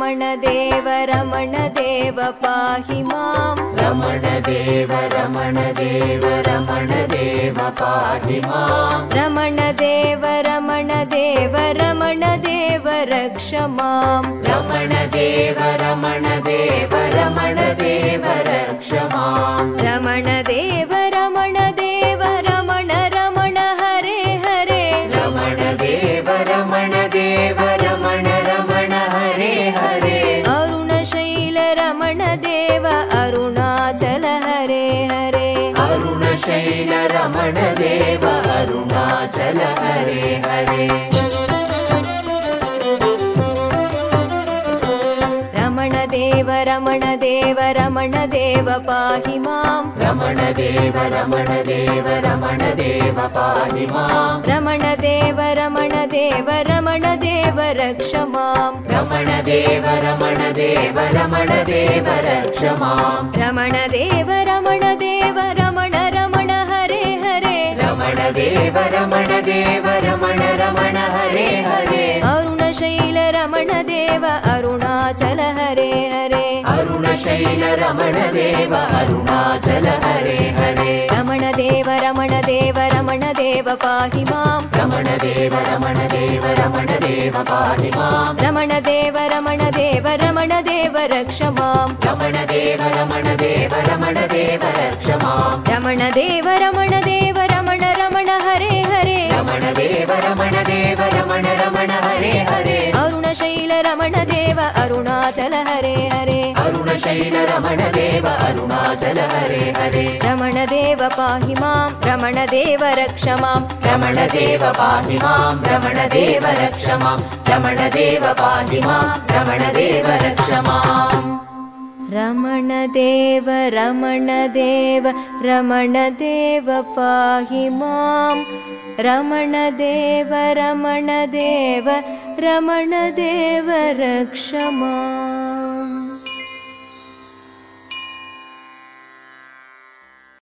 रमणदेव रमणदेव पाहि माम् रमणदेव रमणदेव रमणदेव पाहि माम् रमणदेव रमणदेव रमणदेव रक्ष माम् रमणदेव रमणदेव रमणदेव रक्ष माम् रमणदेव रमणदेव रमण रमण हरे हरे रमणदेव रमणदेव रमण रमण हरे हरे अरुणशैल रमणदेव अरुणाचल हरे हरे अरुणशैल रमणदेव अरुणाचल हरे हरे रमणदेव रमणदेव रमणदेव पाहि माम् रमणदेव रमणदेव रमणदेव पाहि माम् रमणदेव रमणदेव रमणदेव रक्ष माम् रमणदेव रमणदेव रमणदेव रक्ष माम् रमणदेव रमणदेव रमण रमण हरे हरे रमणदेव रमणदेव रमण रमण हरे हरे अरुणशैल रमणदेव अरुणाचल हरे हरे अरुणशैल रमणदेव अरुणाचल हरे हरे रमणदेव रमणदेव रमणदेव पाहि माम् रमणदेव रमणदेव रमणदेव पाहि माम् रमणदेव रमणदेव रमणदेव रक्ष माम् रमणदेव रमणदेव रमणदेव रक्ष माम् रमणदेव रमणदेव रमण रमण हरे हरे रमणदेव रमणदेव रमण रमण हरे हरे अरुणशैल रमणदेव अरुणाचल हरे हरे अरुणशैल रमणदेव अरुणाचल हरे हरे रमणदेव पाहि माम् रमणदेव रक्ष माम् रमणदेव पाहि माम् रमणदेव रक्ष माम् रमणदेव पाहि माम् रमणदेव रक्ष माम् रमणदेव रमणदेव रमणदेव पाहि माम् रमणदेव रमणदेव रमणदेव रक्ष माम्।